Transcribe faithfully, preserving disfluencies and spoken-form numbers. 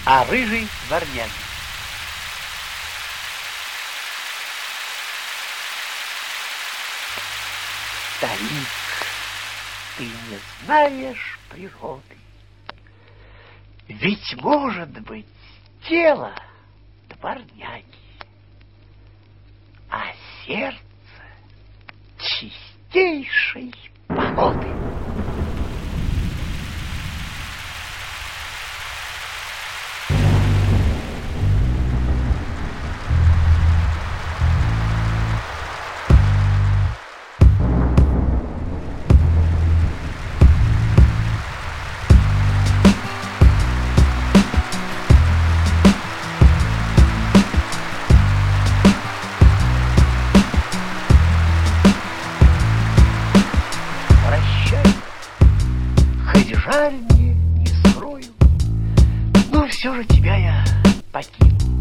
о рыжей дворняге. Старик, ты не знаешь природы. Ведь может быть тело дворняги, а сердце чистейшей породы. Жаль мне, не скрою, но все же тебя я покину.